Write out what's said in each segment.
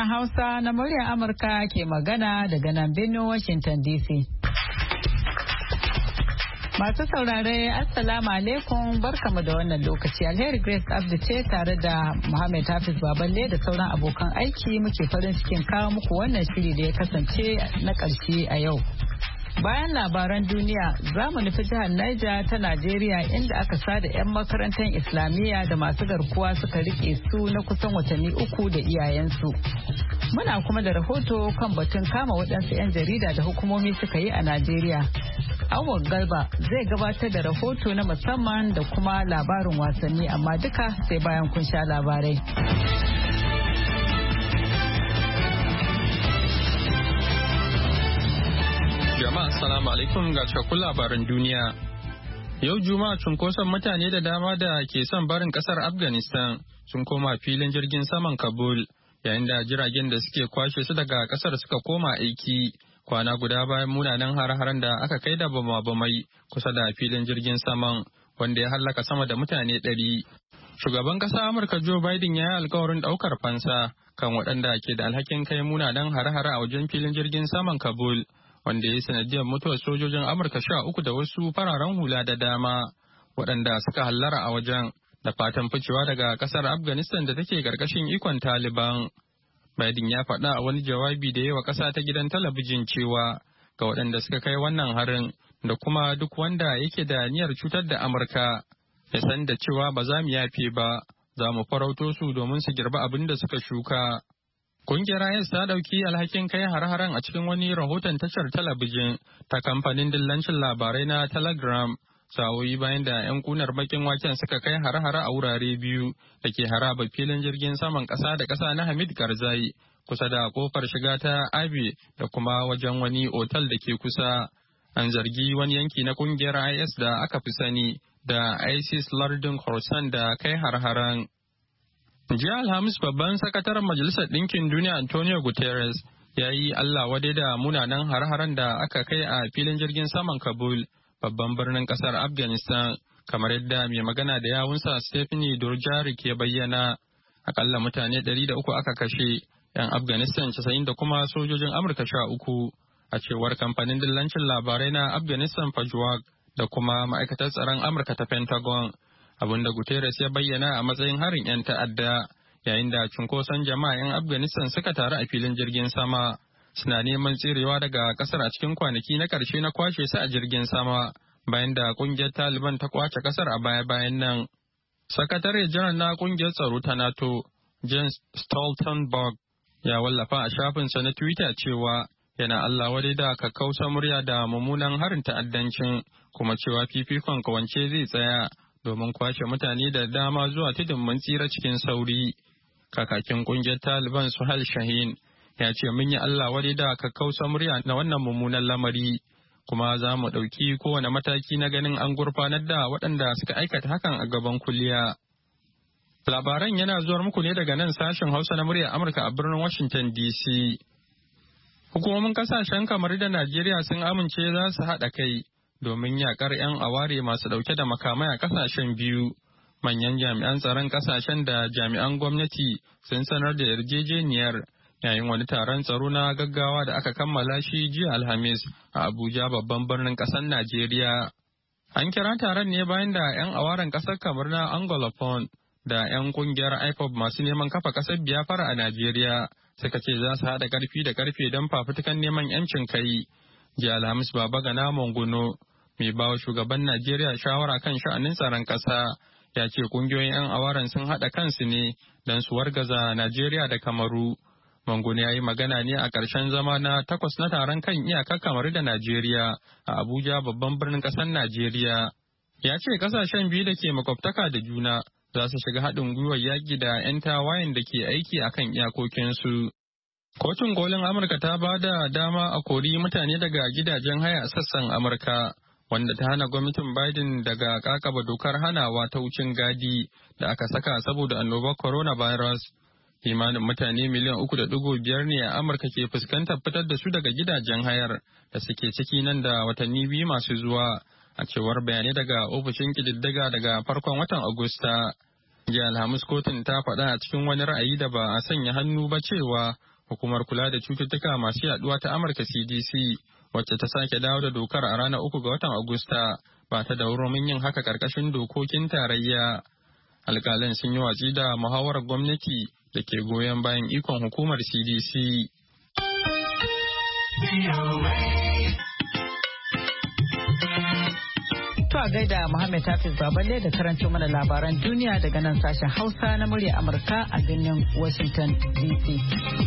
Sashen Hausa na muryar Amurka ke magana daga nan Birnin Washington DC. Masu saurare, Assalamu alaikum, barkamu da wannan lokaci. Alheri Grace Abdu ce tare da Muhammad Hafiz Baballe da sauran abokan aiki muke farin cikin kawo muku wannan shiri da ya kasance na ƙarshe a yau. Bayan labaran duniya za mu nufi jihar Niger ta Najeriya inda aka sada 'yan makarantar Islamiyya da masu garkuwa suka rike su na kusan watanni 3 da iyayensu. Muna kuma da rahoto kan batun kama waɗansu 'yan jarida da hukumomi suka yi a Najeriya. Awar Garba zai gabatar da rahoto na musamman da kuma labarin wasanni amma duka sai bayan kun sha labarai. Jama'a assalamu alaikum ga cikakkun labaran duniya. Yau Juma'a cunkoson mutane da dama da ke son barin kasar Afghanistan sun koma filin jirgin saman Kabul yayin da jiragen da suke kwashe su daga kasar suka koma aiki kwana guda bayan munanan har-haren da aka kai da bama-bamai kusa da filin jirgin saman wanda ya hallaka sama da mutane 100. Shugaban ƙasar Amurka Joe Biden ya yi alkawarin ɗaukar fansa kan waɗanda ke da alhakin kai munanan har-hare a wajen filin jirgin saman Kabul. Wanda ya yi sanadiyar mutuwar sojojin Amurka 13 da wasu fararen hula da dama waɗanda suka hallara a wajen da fatan ficewa daga ƙasar Afghanistan da take ƙarƙashin ikon Taliban. Biden ya faɗa a wani jawabi da yawa ƙasa ta gidan talabijin cewa ga waɗanda suka kai wannan harin da kuma duk wanda yake da niyyar cutar da Amurka ya san da cewa ba za mu yafe ba, za mu farauto su domin su girba abin da suka shuka. Kungiyar IS ta ɗauki alhakin kai har-haren a cikin wani rahoton tashar talabijin ta kamfanin dillancin labarai na Telegram, sa'o'i bayan da 'yan kunar bakin waken suka kai har-hare a wurare biyu da ke haraba filin jirgin saman ƙasa da ƙasa na Hamid Karzai kusa da kofar shiga ta Abe da kuma wajen wani otal da ke kusa. An zargi wani yanki na kungiyar IS da aka fi sani da ISIS lardin Khorasan da kai har-haren. Jiya Alhamis babban sakataren Majalisar Ɗinkin Duniya Antonio Guterres ya yi Allah wadai da munanan har-haren da aka kai a filin jirgin saman Kabul, babban birnin ƙasar Afghanistan, kamar yadda mai magana da yawunsa Stephanie Dujarric ya bayyana. Akalla mutane 300 aka kashe, 'yan Afghanistan 90 da kuma sojojin Amurka 13, a cewar kamfanin dillancin labarai na Afghanistan Pajwag da kuma ma'aikatar tsaron Amurka ta Pentagon. Abinda Guterres ya bayyana a matsayin harin 'yan ta'adda yayin da cunkoson jama'a 'yan Afghanistan suka taru a filin jirgin sama suna neman tserewa daga kasar a cikin kwanaki na ƙarshe na kwashe su a jirgin sama bayan da ƙungiyar Taliban ta kwace kasar a baya-bayan nan. Sakatare janar na ƙungiyar tsaro ta NATO, Jens Stoltenberg, ya wallafa a shafinsa na Twitter cewa yana Allah wadai da kakkausa murya da mummunan harin ta'addancin kuma cewa fifikon kawance zai tsaya domin kwashe mutane da dama zuwa tudun mun tsira cikin sauri. Kakakin kungiyar Taliban Suhail Shahin ya ce mun yi Allah wadai da kakkausa murya na wannan mummunan lamari kuma za mu ɗauki kowane mataki na ganin an gurfanar da waɗanda suka aikata hakan a gaban kuliya. Labaran yana zuwar muku ne daga nan sashen Hausa na muryar Amurka a birnin Washington DC. Hukumomin kasashen kamar da Najeriya sun amince za su haɗa kai domin yakar 'yan aware masu ɗauke da makamai a kasashen biyu. Manyan jami'an tsaron kasashen da jami'an gwamnati sun sanar da yarjejeniyar yayin wani taron tsaro na gaggawa da aka kammala shi jiya Alhamis a Abuja babban birnin ƙasar Najeriya. An kira taron ne bayan da 'yan awaren ƙasar kamar na Anglophone da 'yan ƙungiyar IPOB masu neman kafa ƙasar Biafra a Najeriya suka ce za su haɗa ƙarfi da ƙarfe don fafutukan neman 'yancin kai. Jiya Alhamis Babagana Monguno, mai bawa shugaban Najeriya shawara kan sha'anin tsaron ƙasa, ya ce ƙungiyoyin 'yan awaren sun haɗa kansu ne don su wargaza Najeriya da Kamaru. Monguno ya yi magana ne a ƙarshen zama na 8 na taron kan iyakar Kamaru da Najeriya a Abuja babban birnin ƙasar Najeriya. Ya ce ƙasashen biyu da ke makwabtaka da juna za su shiga haɗin gwiwar yaƙi da 'yan tawayen da ke aiki a kan iyakokinsu. Kotun kolin Amurka ta ba da dama a kori mutane daga gidajen haya a sassan Amurka, wanda ta hana gwamnatin Biden daga kakaba dokar hanawa ta wucin gadi da aka saka saboda annobar coronavirus. Kimanin mutane miliyan 3.5 ne a Amurka ke fuskantar fitar da su daga gidajen hayar da suke ciki nan da watanni 2 masu zuwa, a cewar bayanai daga ofishin ƙididdiga daga farkon watan Agusta. Jiya Alhamis kotun ta faɗa a cikin wani ra'ayi da ba a sanya hannu ba cewa hukumar kula da cututtuka masu yaduwa ta Amurka CDC, wacce ta sake dawo da dokar a ranar 3 ga watan Agusta, ba ta da hurumin yin haka karkashin dokokin tarayya. Alƙalan sun yi watsi da muhawarar gwamnati da ke goyon bayan ikon hukumar CDC. To a gaida Muhammad Hafiz Baballe da karanto mana labaran duniya daga nan sashen Hausa na murya Amurka a birnin Washington DC.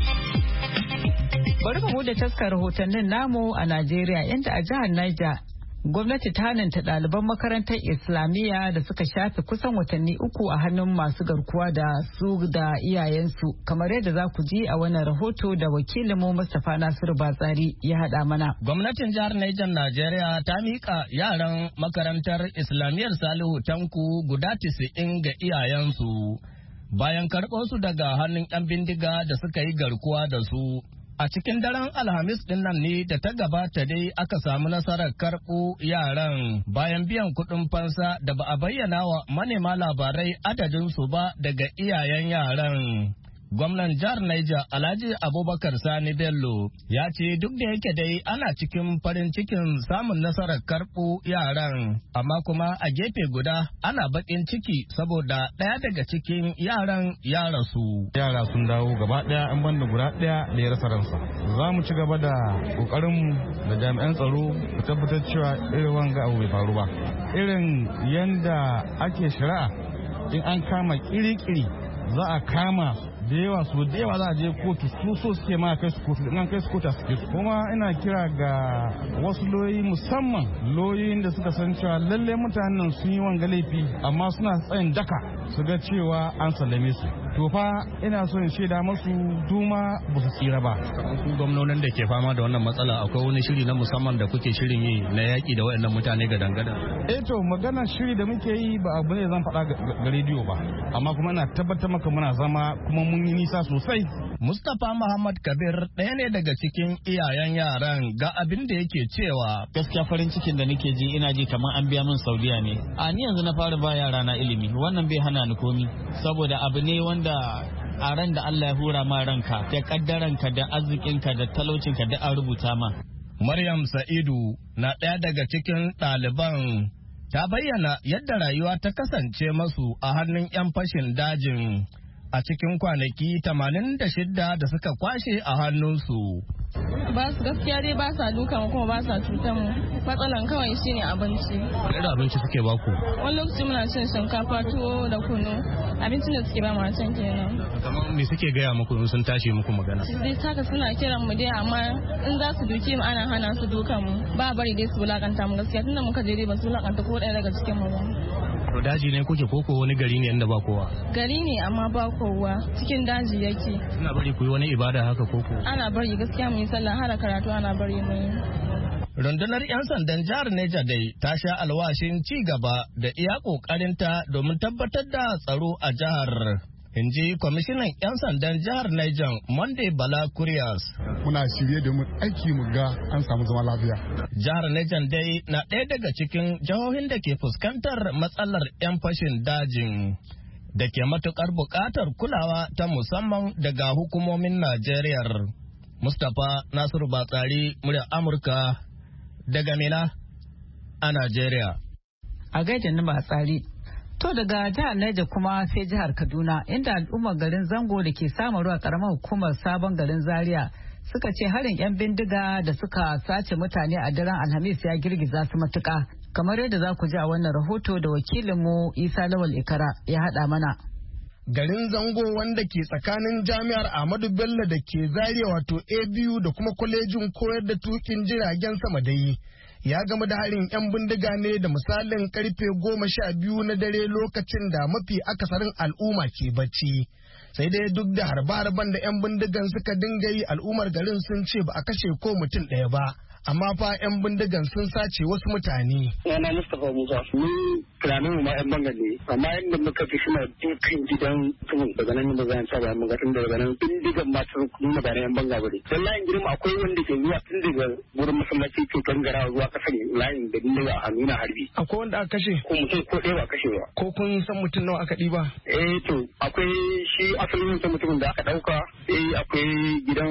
Bari mu da taskar rahotannin namu a Najeriya, inda a jihar Niger gwamnati ta hananta ɗaliban makarantar Islamiyya da suka shafe kusan watanni 3 a hannun masu garkuwa da su da iyayensu, kamar yadda za ku ji a wannan rahoto da wakilinmu Mustapha Nasiru Batsari ya haɗa mana. Gwamnatin jihar Niger Najeriya ta miƙa yaran makarantar Islamiyyar Salihu Tanku guda 90 ga iyayensu bayan karɓo su daga hannun 'yan bindiga da suka yi garkuwa da su. A cikin daren Alhamis din nan ne da ta gabata dai aka samu nasarar karɓo yaran bayan biyan kuɗin fansa da ba a bayyana wa manema labarai adadinsu ba daga iyayen yaran. Gwamnan jihar Niger Alhaji Abubakar Sani Bello ya ce duk da yake dai ana cikin farin cikin samun nasarar karɓo yaran, amma kuma a gefe guda ana baƙin ciki saboda ɗaya daga cikin yaran ya rasu. Yara sun dawo gaba ɗaya, an banda guda ɗaya da ya rasa ransa. Za mu ci gaba da ƙoƙarinmu da jami'an tsaro mu tabbatar cewa irin wanga abu bai faru ba. Irin yanda ake shari'a in an kama kiri-kiri za a kama da yawa za a je kotu, su so suke ma kai su kotu, in kai su kotu suke su. Kuma ina kira ga wasu loyi, musamman loyoyin da suka san cewa lalle mutanen sun yi wanga laifi amma suna tsayin daka su ga cewa an sallame su. To fa ina so in shaida masu duma ba su tsira ba. Su gwamnonin da ke fama da wannan matsala akwai wani shiri na musamman da kuke shirin yi na yaƙi da waɗannan mutane ga dangada? To magana shiri da muke yi ba abu ne zan faɗa ga rediyo ba, amma kuma ina tabbatar maka muna zama kuma mun yi nisa sosai. Mustapha Muhammad Kabir ɗaya ne daga cikin iyayen yaran, ga abin da yake cewa. Gaskiya farin cikin da nake ji, ina ji kamar an biya min Saudiya ne. A ni yanzu na fara ba yara na ilimi, wannan bai hana ni komi, saboda abu ne wanda a ran da Allah ya hura ma ranka, da kaddaranka da arzikinka da talaucinka da an rubuta ma. Maryam Sa'idu na ɗaya daga cikin ɗaliban, ta bayyana yadda rayuwa ta kasance masu a hannun 'yan fashin dajin a cikin kwanaki 86 da suka kwashe a hannunsu. Ba su gaskiya dai ba sa dukan kuma ba sa cutan mu. Matsalan kawai shine abinci. Wani da abinci suke baku? Wani lokaci muna cin shinkafa, tuwo da kunu. Abincin da suke ba mu can kenan. Kamar me suke gaya muku in sun tashi muku magana? Dai taka suna kiran mu dai, amma in za su duke mu ana hana su dukan mu. Ba bari dai su wulakanta mu gaskiya, tunda muka je dai ba su wulakanta ko ɗaya daga cikin mu ba. To daji ne kuke koko wani gari ne inda ba kowa? Gari ne amma ba kowa, cikin daji yake. Suna bari ku yi wani ibada haka koko? Ana bari gaskiya mu yi sallah, har karatu ana bari mu yi. Rundunar 'yan sandan jihar Neja dai ta sha alwashin ci gaba da iya ƙoƙarinta domin tabbatar da tsaro a jihar. In ji kwamishinan 'yan sandan jihar Niger Monday Bala Kuriyas. Muna shirye da aiki mu ga an samu zama lafiya. Jihar Niger dai na ɗaya daga cikin jihohin da ke fuskantar matsalar 'yan fashin dajin da ke matukar buƙatar kulawa ta musamman daga hukumomin Najeriya. Mustapha Nasiru Batsari, murya Amurka daga Mina a Najeriya. A gaida na Batsari. To daga jihar Niger kuma sai jihar Kaduna, inda al'ummar garin Zango da ke samun ruwa karamar hukumar sabon garin Zaria suka ce harin 'yan bindiga da suka sace mutane a daren Alhamis ya girgiza su matuƙa. Kamar yadda za ku ji a wannan rahoto da wakilinmu Isa Lawal Ikara ya haɗa mana. Garin Zango, wanda ke tsakanin jami'ar Ahmadu Bello da ke Zaria wato ABU da kuma kwalejin koyar da tukin jiragen sama dai, ya gama da harin 'yan bindiga ne da misalin karfe 12 na dare, lokacin da mafi akasarin al'umma ke bacci. Sai dai duk da harbe-harben da 'yan bindigan suka dinga yi, al'ummar garin sun ce ba a kashe ko mutum ɗaya ba. Amma fa 'yan bindigan sun sace wasu mutane. Yana Mustapha Musa, ni tunanin mu ma 'yan bangan ne, amma inda muka fi suna dukan gidan mutumin daga nan da zan saba mu ga tun daga nan bindigan ma sun nuna ba 'yan banga bane. Dan layin girma akwai wanda ke zuwa tun daga gurin masallaci ke gangara zuwa kasan layin da bindiga a hannu na harbi. Akwai wanda aka kashe? Ko mutum ko ɗaya ba kashe ba. Ko kun san mutum nawa aka ɗiba? To akwai shi asalin mutumin da aka ɗauka akwai gidan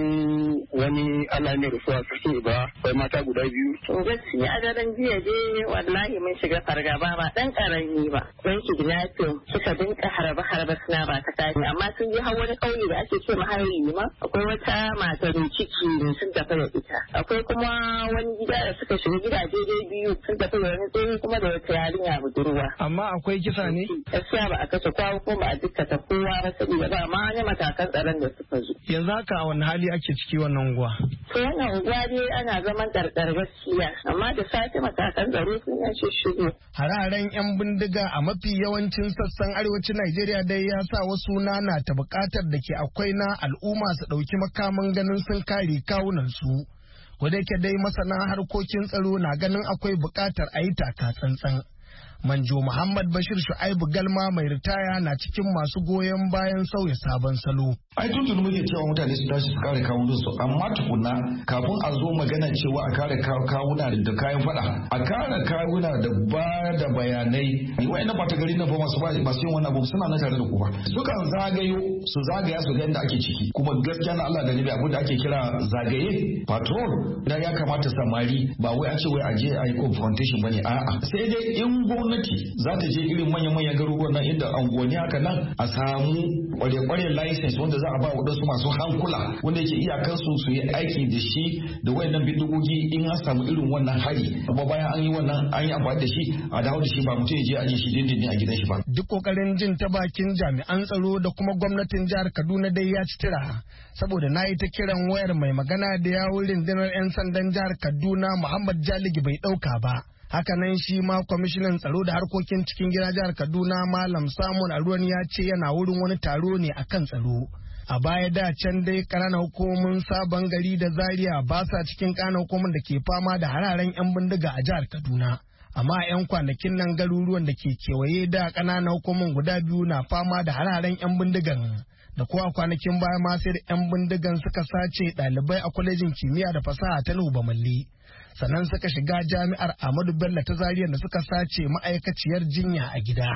wani Allah ne rufuwa sarkin Iba akwai mata guda biyu. To gaskiya a daren jiya dai wallahi mun shiga fargaba ba dan karami ba. Don kidnapping suka dinka harbe suna ba ta tashi amma sun je har wani ƙauye da ake ce mahari ma akwai wata mata da ciki da sun tafi da ita. Akwai kuma wani gida da suka shiga gidaje dai biyu sun tafi da wani tsohi kuma da wata yarinya budurwa. Amma akwai kisa ne? Gaskiya ba a kashe kowa ko ba a dukkata kowa ba saboda ba ma wani matakan tsaron da suka zo. Yanzu haka a wani hali ake ciki wannan unguwa? To wannan unguwa dai ana zaman ɗarɗar gaskiya amma da safe matakan tsaro sun yace shigo. Hararen 'yan bindiga a mafi yawancin sassan arewacin Najeriya dai ya sa wasu nana ta buƙatar da ke akwai na al'umma su ɗauki makaman ganin sun kare kawunan su. Wadda yake dai masana harkokin tsaro na ganin akwai buƙatar a yi taka tsantsan. Manjo Muhammad Bashir Shu'aibu Galma mai ritaya na cikin masu goyon bayan sauya sabon salo. Ai tuntun muke cewa mutane su tashi su kare kawunan su amma tukunna kafin a zo magana cewa a kare kawuna da kayan fada a kare kawuna da ba da bayanai ni wa'ina ba ta gari na fa masu yin wannan abu suna na tare da ku ba sukan zagayo su zagaya su ga yadda ake ciki kuma gaskiya na Allah da nabi abu da ake kira zagaye patrol da ya kamata samari ba wai a ce wai a je a yi confrontation bane a'a sai dai in gwamnati za ta je irin manyan garuruwan nan inda anguwanni haka nan a samu kware-kware license wanda za a ba wadansu masu hankula wanda yake iyakansu su yi aiki da shi da wayannan bindigogi in an samu irin wannan hari kuma bayan an yi wannan an yi amfani da shi a dawo da shi ba mutum ya je aje shi dindindin a gidan shi ba. Duk kokarin jin ta bakin jami'an tsaro da kuma gwamnatin jihar Kaduna dai ya ci tira saboda na yi ta kiran wayar mai magana da yawun rundunar 'yan sandan jihar Kaduna Muhammad Jaligi bai ɗauka ba. Hakanan shi ma kwamishinan tsaro da harkokin cikin gida jihar Kaduna Malam Samun Aruwan ya ce yana wurin wani taro ne akan tsaro. A baya da can dai ƙananan hukumomin Sabon Gari da Zaria ba sa cikin ƙananan hukumomin da ke fama da hararen 'yan bindiga a jihar Kaduna. Amma 'yan kwanakin nan garuruwan da ke kewaye da ƙananan hukumomin guda biyu na fama da hararen 'yan bindigan. Da kuwa kwanakin baya ma sai da 'yan bindigan suka sace ɗalibai a kwalejin kimiyya da fasaha ta Nuhu Bamalli. Sannan suka shiga jami'ar Ahmadu Bello ta Zaria da suka sace ma'aikaciyar jinya a gida.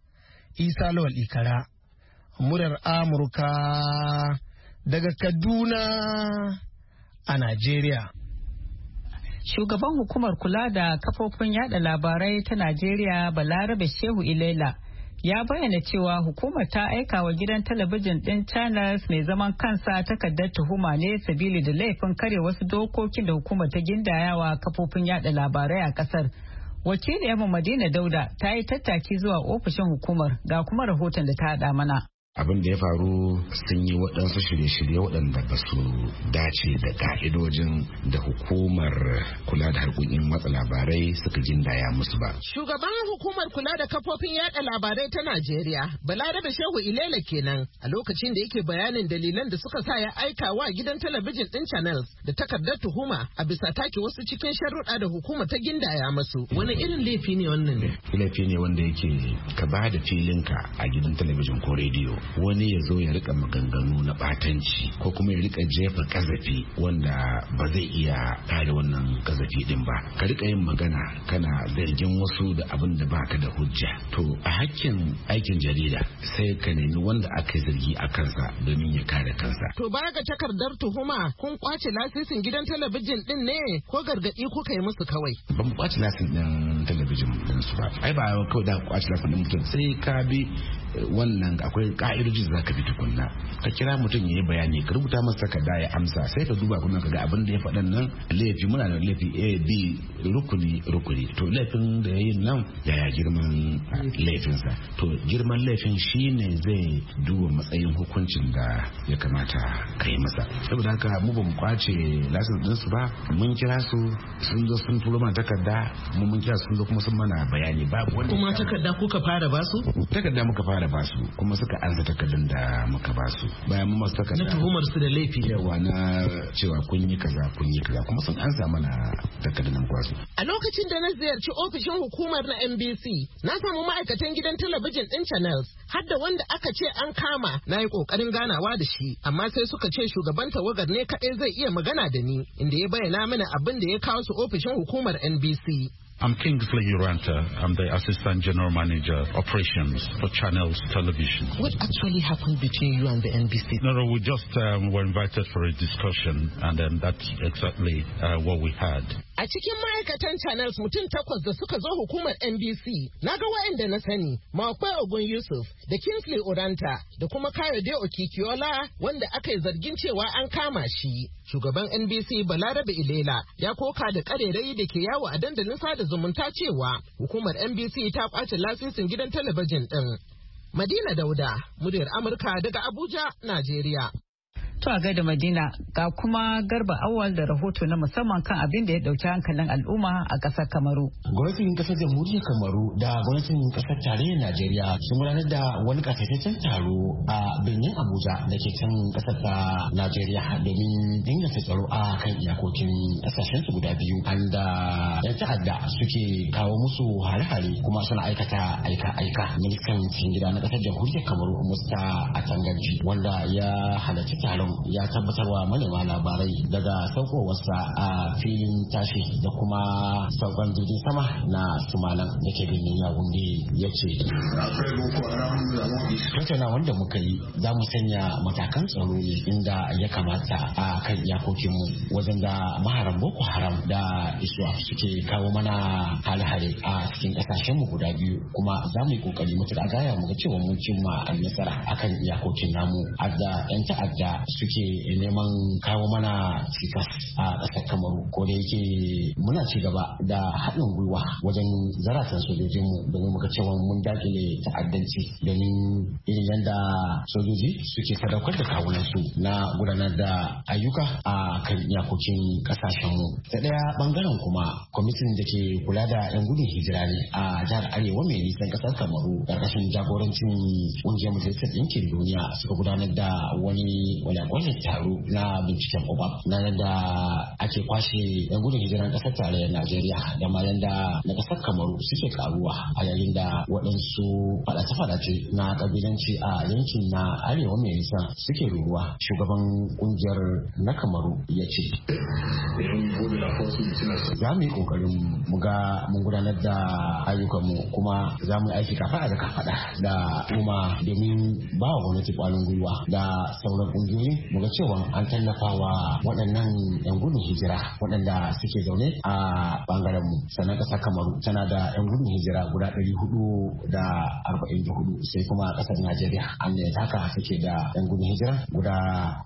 Isa Lawal Ikara, murar Amurka daga Kaduna a Najeriya. Shugaban hukumar kula da kafofin yada labarai ta Najeriya Balarabe Shehu Ilela ya bayyana cewa hukumar ta aika wa gidan talabijin ɗin Channels mai zaman kansa takardar tuhuma ne sabili da laifin kare wasu dokokin da hukumar ta gindayawa kafofin yada labarai a ƙasar. Wakiliyar Madina Dauda ta yi tattaki zuwa ofishin hukumar ga kuma rahoton da ta haɗa mana. Abin da ya faru sun yi waɗansu shirye-shirye waɗanda ba su dace da ka'idojin da hukumar kula da harkokin watsa labarai suka gindaya musu ba. Shugaban hukumar kula da kafofin yada labarai ta Najeriya, Balarabe Shehu Ilela kenan a lokacin da yake bayanin dalilan da suka sa ya aika wa gidan talabijin ɗin Channels da takardar tuhuma a bisa take wasu cikin sharuɗa da hukumar ta gindaya musu. Wani irin laifi ne wannan? Laifi ne wanda yake ka ba da filinka a gidan talabijin ko rediyo. Wani ya zo ya rika maganganu na batanci ko kuma ya rika jefa kazafi wanda ba zai iya kare wannan kazafi din ba ka rika yin magana kana zargin wasu da abin da baka da hujja to a hakkin aikin jarida sai ka nemi wanda aka zargi a kansa domin ya kare kansa. To baya ga takardar tuhuma kun kwace lasisin gidan talabijin din ne ko gargadi kuka yi musu kawai? Ban kwace lasisin din talabijin din su ba ai ba kawai da kwace lasisin din mutum sai ka bi wannan akwai ka'idoji za ka bi tukunna ka kira mutum ya yi bayani ka rubuta masa takarda ya amsa sai ka duba kuma ka ga abin da ya faɗan nan laifi muna da laifi A B rukuni to laifin da ya yi nan yaya girman laifinsa to girman laifin shine zai duba matsayin hukuncin da ya kamata ka yi masa saboda haka mu ba mu kwace lasin ɗinsu ba mun kira su sun zo sun turo mana takarda mun kira su sun zo kuma sun mana bayani babu wanda kuma takarda kuka fara basu takarda muka fara basu kuma suka ansa takardun da muka basu bayan mu masu takarda na tuhumar su da laifi yawa na cewa kun yi kaza kuma sun ansa mana takardun kwasu a lokacin da na ziyarci ofishin hukumar na NBC na samu ma'aikatan gidan talabijin din Channels har da wanda aka ce an kama na yi kokarin ganawa da shi amma sai suka ce shugaban tawagar ne kadai zai iya magana da ni inda ya bayyana mana abin da ya kawo su ofishin hukumar NBC. I'm Kingsley Uranta. I'm the Assistant General Manager, Operations for Channels Television. What actually happened between you and the NBC? No, we just were invited for a discussion, and then that's exactly what we had. A cikin ma'aikatan Channels mutum 8 da suka zo hukumar NBC, na ga waɗanda na sani, Makwai Ogun Yusuf da Kingsley Uranta da kuma Kayode Okikiola wanda aka yi zargin cewa an kama shi. Shugaban NBC Balarabe Ilela ya koka da ƙarerai da ke yawo a dandalin sada zumunta cewa hukumar NBC ta kwace lasisin gidan talabijin ɗin. Madina Dauda, muryar Amurka daga Abuja, Najeriya. To a gaida Madina ga kuma Garba Awal da rahoto na musamman kan abin da ya dauki hankalin al'umma a ƙasar Kamaru. Gwamnatin ƙasar Jamhuriyar Kamaru da gwamnatin ƙasar tarayyar Najeriya sun gudanar da wani ƙasaitaccen taro a birnin Abuja da ke can ƙasar ta Najeriya domin inganta tsaro a kan iyakokin ƙasashen su guda biyu. An da 'yan ta'adda suke kawo musu hare-hare kuma suna aikata aika-aika. Ministan cikin gida na ƙasar Jamhuriyar Kamaru Musta Atangaji wanda ya halarci taron ya tabbatarwa manema labarai daga saukowarsa a filin tashi da kuma saukan jirgin sama na Sumalan da ke birnin Yawunde ya ce. Tattauna wanda muka yi za mu sanya matakan tsaro ne inda ya kamata a kan iyakokinmu wajen da maharan Boko Haram da Iswap suke kawo mana hare-hare a cikin kasashenmu guda biyu kuma za mu yi kokari mutu a gaya mu ga cewa mun cimma nasara akan iyakokin namu adda 'yan ta'adda suke neman kawo mana cikas a ƙasar Kamaru ko da yake muna ci gaba da haɗin gwiwa wajen zaratan sojojinmu domin muka cewa mun dakile ta'addanci domin irin yadda sojoji suke sadaukar da kawunansu na gudanar da ayyuka a kan iyakokin ƙasashenmu. Ta ɗaya ɓangaren kuma kwamitin da ke kula da 'yan gudun hijira ne a jihar Arewa mai nisan ƙasar Kamaru ƙarƙashin jagorancin ƙungiyar Majalisar Ɗinkin Duniya suka gudanar da wani taro na binciken obam na yadda ake kwashe 'yan gudun hijiran ƙasar tarayyar Najeriya da ma yadda na ƙasar Kamaru suke karuwa a yayin da waɗansu faɗace-faɗace na ƙabilanci a yankin na Arewa mai nisa suke ruruwa. Shugaban ƙungiyar na Kamaru ya ce za mu yi ƙoƙarin mu ga mun gudanar da ayyukanmu kuma za mu yi aiki kafaɗa da kafaɗa da kuma domin ba wa gwamnati ƙwarin gwiwa da sauran ƙungiyoyi mu ga cewa an tallafa wa waɗannan 'yan gudun hijira waɗanda suke zaune a bangaren mu. Sannan ƙasar Kamaru tana da 'yan gudun hijira guda 444 sai kuma ƙasar Najeriya an da haka suke da 'yan gudun hijira guda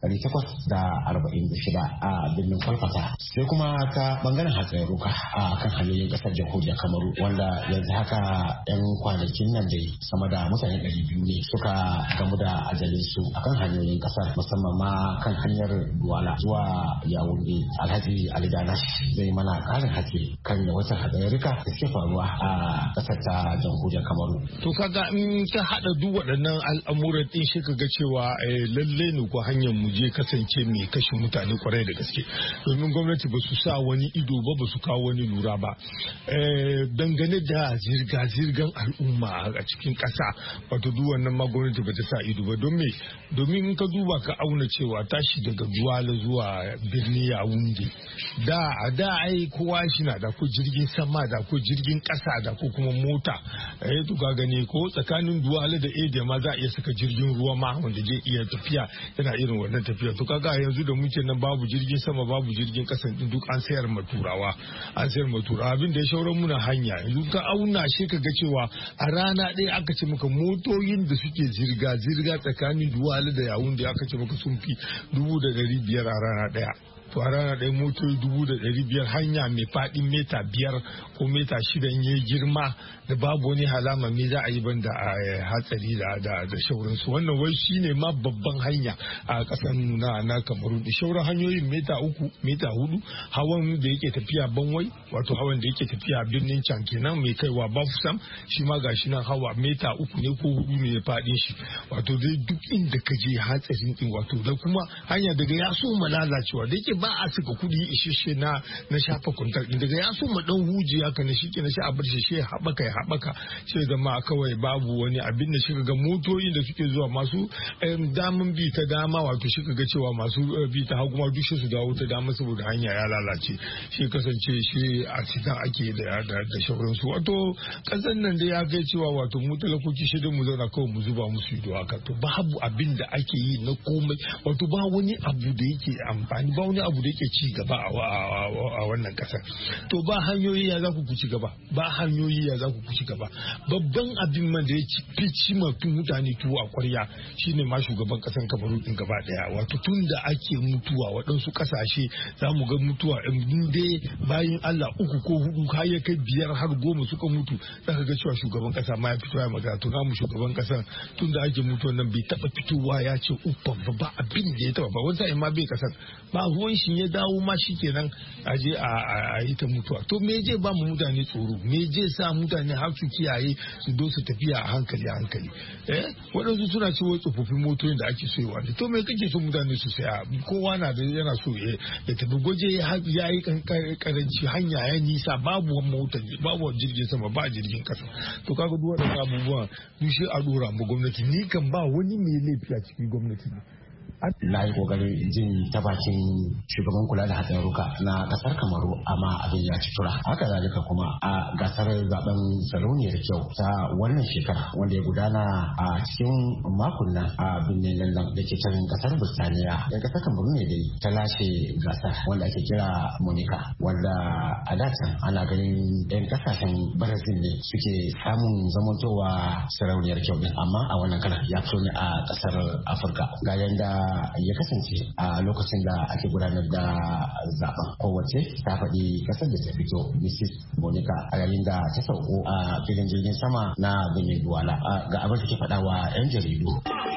846 a birnin Kwalfata. Sai kuma ta bangaren hatsaruka a kan hanyoyin ƙasar Jamhuriyar Kamaru wanda yanzu haka 'yan kwanakin nan dai sama da mutane 200 ne suka gamu da ajalinsu akan hanyoyin ƙasar musamman ma kan hanyar Duwala zuwa Yawunde. Alhaji Ali Danash zai mana ƙarin haske kan wata hadarurruka da suke faruwa a ƙasar ta Jamhuriyar Kamaru. To kaga in ka haɗa duk waɗannan al'amuran ɗin shi ka ga cewa lalle ne ko hanyar mu je kasance mai kashe mutane kwarai da gaske domin gwamnati ba su sa wani ido ba su kawo wani lura ba dangane da zirga-zirgan al'umma a cikin ƙasa wato duk wannan ma gwamnati ba ta sa ido ba domin in ka duba ka auna cewa tashi daga Duwala zuwa birni Yawunde da ai kowa shi na da ko jirgin sama da ko jirgin ƙasa da ko kuma mota to ka gani ko tsakanin Duwala da Ede ma za a iya saka jirgin ruwa ma wanda zai iya tafiya yana irin wannan tafiya to kaga yanzu da muke nan babu jirgin sama babu jirgin ƙasa din duk an sayar ma turawa abin da ya shauran muna hanya yanzu ka auna shi ka ga cewa a rana ɗaya aka ce maka motoyin da suke zirga tsakanin Duwala da Yawunde aka ce maka sun fi 500 a rana ɗaya. To a rana ɗaya motoci 500 hanya mai faɗin mita 5 ko mita 6 ya girma da babu wani halama me za a yi banda a hatsari da shauransu wannan wai shine ma babban hanya a ƙasar na Kamaru da shauran hanyoyin mita 3 mita 4 hawan da yake tafiya Banwai wato hawan da yake tafiya birnin Can kenan mai kaiwa Bafusam shi ma gashi nan hawa mita 3 ne ko 4 ne ya faɗin shi wato dai duk inda ka je hatsarin din wato da kuma hanya daga ya so lalacewa da yake ba a saka kuɗi isheshe na shafa kuntar daga ya so mu dan huji haka ne shi kenan sai a bar shi haɓaka sai zama kawai babu wani abin da shi ga motoyin da suke zuwa masu damun bi ta dama wato shi ga cewa masu bi ta hagu ma duk su dawo ta dama saboda hanya ya lalace shi kasance shi a cikin ake da shauransu wato kasan nan da ya kai cewa wato mu talakoki shi da mu zauna kawai mu zuba musu ido haka to babu abin da ake yi na komai wato ba wani abu da yake amfani ba wani abu da yake ci gaba a wannan kasar to ba hanyoyi ya za ku ci gaba ba hanyoyi ya za ku ci gaba babban abin man da ya ci mutane tuwo a kwarya shine ma shugaban kasan Kamaru din gaba daya wato tun da ake mutuwa waɗansu kasashe za mu ga mutuwa in dai bayan Allah 3 ko 4 har ya kai 5 har 10 suka mutu za ka ga cewa shugaban kasa ma ya fito ya magana to namu shugaban kasa tun da ake mutuwa nan bai taba fitowa ya ce uffan ba abin da ya taba ba wani sa'in ma bai kasar ba ruwan shi ya dawo ma shikenan a je a yi ta mutuwa to me je ba mu mutane tsoro me je sa mutane har su kiyaye su do su tafiya a hankali waɗansu suna cewa tsofaffin motoyin da ake soyewa ne to me kake so mutane su saya kowa na da yana so ya tafi gwaje ya yi karanci hanya ya nisa babu mota babu jirgin sama ba jirgin kasa to kaga duk waɗannan abubuwan duk shi a dora mu gwamnati ni kan ba wani mai laifi a cikin gwamnati ne na yi kokarin jin ta bakin shugaban kula da hatsaruka na kasar Kamaru amma abin ya ci tura haka zalika kuma a gasar zaben sarauniyar kyau ta wannan shekara wanda ya gudana a cikin makon nan a birnin London da ke can kasar Birtaniya yan kasar Kamaru ne dai ta lashe gasar wanda ake kira Monica wanda a datan ana ganin yan kasashen Brazil ne suke samun zamantowa sarauniyar kyau din amma a wannan karan ya fito ne a kasar Afirka ga yanda ya kasance a lokacin da ake gudanar da zaben kowace ta faɗi kasar da ta fito Mrs. Monica a yayin da ta sauko a filin jirgin sama na Benin Douala ga abin da ke faɗa wa 'yan jaridu.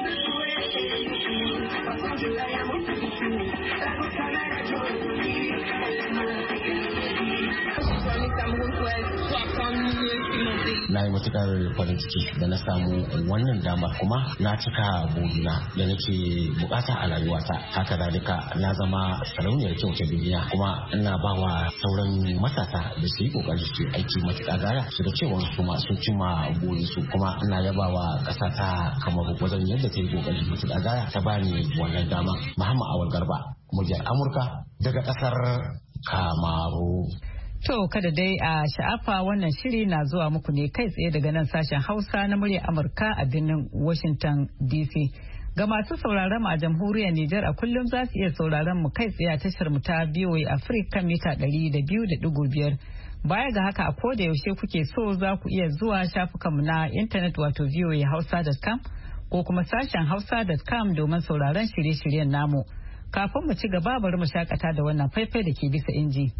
Na yi matukar farin ciki da na samu wannan damar kuma na cika burina da nake bukata a rayuwata haka zalika na zama sarauniyar kyau ta duniya kuma ina ba wa sauran matasa da su yi kokari su aiki matuƙa gaya su da cewa su ma sun cimma burinsu kuma ina yaba wa ƙasa ta Kamaru wajen yadda ta yi kokari matuƙa gaya ta bani wannan dama. Muhammad Awal Garba, muryar Amurka daga ƙasar Kamaru. To kada dai a sha'afa wannan shiri na zuwa muku ne kai tsaye daga nan sashen Hausa na muryar Amurka a birnin Washington DC. Ga masu sauraron mu a jamhuriyar Nijar a kullum za su iya sauraron mu kai tsaye a tashar mu ta VOA Africa mita 200.5. Baya ga haka a koda yaushe kuke so za ku iya zuwa shafukan mu na intanet wato voahausa.com ko kuma sashen hausa.com domin sauraron shirye-shiryen namu. Kafin mu ci gaba bari mu shakata da wannan faifai da ke bisa inji.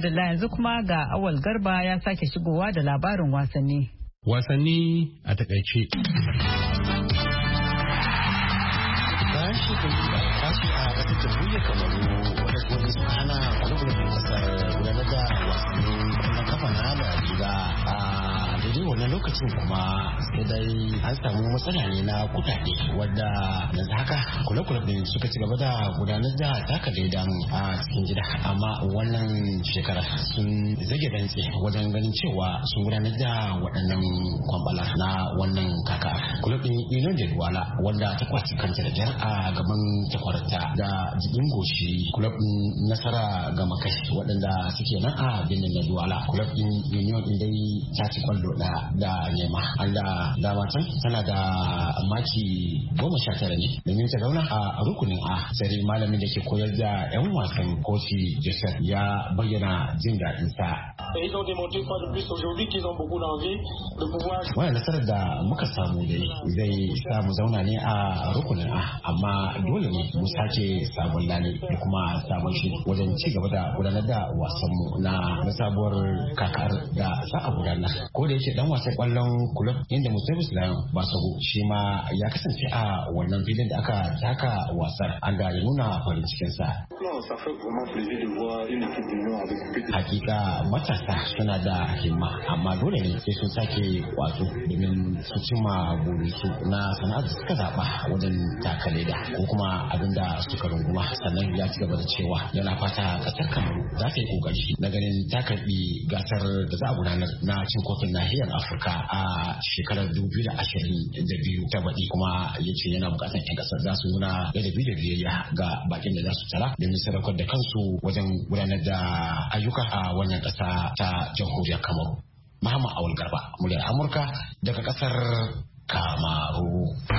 madalla yanzu kuma ga Awal Garba ya sake shigowa da labarin wasanni. Wasanni a takaice. Bayan shekaru da kashi a ƙasar jamhuriyar Kamaru wanda suka hana kwale-kwale ƙasar gudanar da wasannin na kafa na Liga a daidai wannan lokacin kuma sai dai an samu matsala ne na kudade wadda yanzu haka kwale-kwale suka ci gaba da gudanar da taka daidan a cikin gida amma wannan shekara sun zage dantse wajen ganin cewa sun gudanar da waɗannan kwambala na wannan kaka. Kulabin Union de Douala wanda ta kwaci kanta da jar a gaban takwarata da jikin goshi kulabin nasara ga makai waɗanda suke nan a birnin na Douala. Kulabin Union din dai ta ci kwallo da nema Allah da matan tana da maki 19 ne domin ta zauna a rukunin A. Sai malamin da ke koyar da 'yan wasan koci Joseph ya bayyana jin daɗin sa. Wannan nasarar da muka samu dai zai sa mu zauna ne a rukunin A amma dole ne mu sake sabon lani da kuma sabon shi wajen ci gaba da gudanar da wasanmu na sabuwar kakar da za a gudanar. Ko da yake dan wasan kwallon kulub inda Mustafa Sulaiman Basago shi ma ya kasance a wannan filin da aka taka wasar an da nuna farin cikin sa. Hakika matasa suna da himma amma dole ne sai sun sake wato domin su cimma burinsu na sana'ar da suka zaba wajen taka leda ko kuma abin da suka runguma. Sannan ya ci gaba da cewa yana fata kasar Kamaru za ta yi kokari na ganin ta karbi gasar da za a gudanar na cin kofin nahiyar Afirka a shekarar 2022 ta baɗi kuma ya ce yana bukatar 'yan kasar za su nuna ladabi da biyayya ga bakin da za su tara domin sadaukar da kansu wajen gudanar da ayyuka a wannan ƙasa ta jamhuriyar Kamaru. Muhammad Awal Garba, muryar Amurka daga ƙasar Kamaru.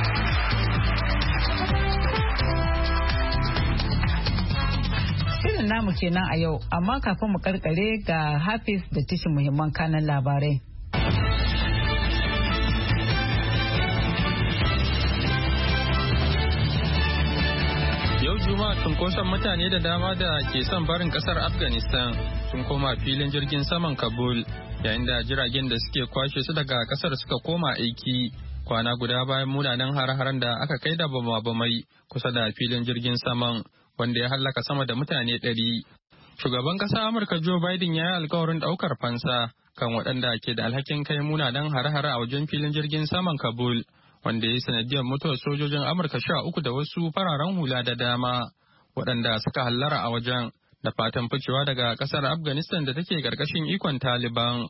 Shirin namu kenan a yau, amma kafin mu karkare ga Hafiz da tishin muhimman kanan labarai. Yau Juma'a cunkoson mutane da dama da ke son barin kasar Afghanistan sun koma filin jirgin saman Kabul yayin da jiragen da suke kwashe su daga kasar suka koma aiki kwana guda bayan munanan har-haren da aka kai da bama-bamai kusa da filin jirgin saman wanda ya hallaka sama da mutane 100. Shugaban ƙasar Amurka Joe Biden ya yi alkawarin ɗaukar fansa kan waɗanda ke da alhakin kai munanan har-hare a wajen filin jirgin saman Kabul. Wanda ya yi sanadiyar mutuwar sojojin Amurka 13 da wasu fararen hula da dama waɗanda suka hallara a wajen da fatan ficewa daga ƙasar Afghanistan da take ƙarƙashin ikon Taliban.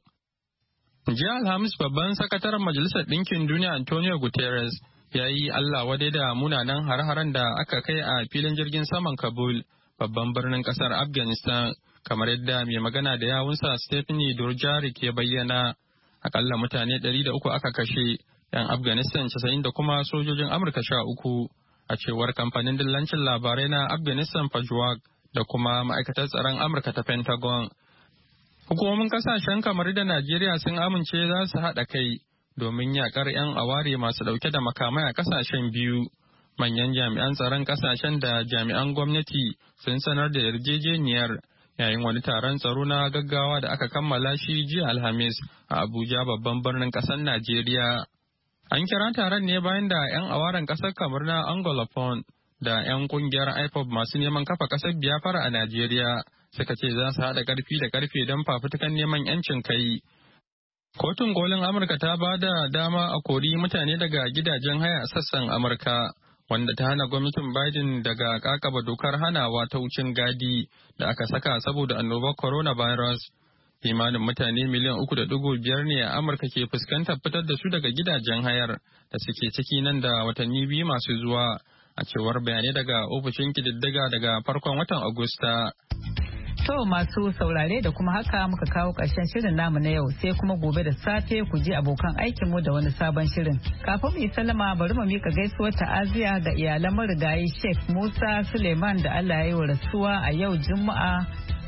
Jiya Alhamis babban sakataren Majalisar Ɗinkin Duniya Antonio Guterres ya yi Allah wadai da munanan har-haren da aka kai a filin jirgin saman Kabul babban birnin ƙasar Afghanistan kamar yadda mai magana da yawunsa Stephanie Dujarric ya bayyana. Akalla mutane 103 aka kashe. 'Yan Afghanistan 90 da kuma sojojin Amurka 13 a cewar kamfanin dillancin labarai na Afghanistan Pajwag da kuma ma'aikatar tsaron Amurka ta Pentagon. Hukumomin kasashen kamar da Najeriya sun amince za su haɗa kai domin yakar 'yan aware masu ɗauke da makamai a kasashen biyu. Manyan jami'an tsaron kasashen da jami'an gwamnati sun sanar da yarjejeniyar yayin wani taron tsaro na gaggawa da aka kammala shi jiya Alhamis a Abuja babban birnin ƙasar Najeriya. An kira taron ne bayan da 'yan awaren ƙasar kamar na Anglophone da 'yan ƙungiyar IPOB masu neman kafa ƙasar Biafra a Najeriya suka ce za su haɗa ƙarfi da ƙarfe don fafutukan neman 'yancin kai. Kotun kolin Amurka ta ba da dama a kori mutane daga gidajen haya a sassan Amurka, wanda ta hana gwamnatin Biden daga kakaba dokar hanawa ta wucin gadi da aka saka saboda annobar coronavirus. Kimanin mutane miliyan 3.5 ne a Amurka ke fuskantar fitar da su daga gidajen hayar da suke ciki nan da watanni 2 masu zuwa, a cewar bayanai daga ofishin kididdiga daga farkon watan Agusta. To masu saurare da kuma haka muka kawo ƙarshen shirin namu na yau sai kuma gobe da safe ku ji abokan aikinmu da wani sabon shirin. Kafin mu yi sallama bari mu mika gaisuwar ta'aziya ga iyalan marigayi Sheikh Musa Suleiman da Allah ya yi wa rasuwa a yau Juma'a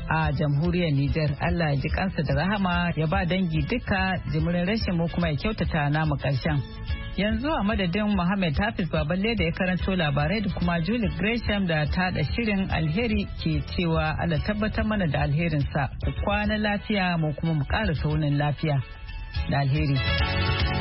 a jamhuriyar Nijar. Allah ya ji kansa da rahama ya ba dangi duka jimirin rashin mu kuma ya kyautata namu karshen. Yanzu a madadin Muhammad Hafiz Baballe da ya karanto labarai da kuma Julie Gresham da ta da shirin alheri ke cewa Allah tabbatar mana da alherinsa ku kwana lafiya mu kuma mu ƙara saunin lafiya da alheri.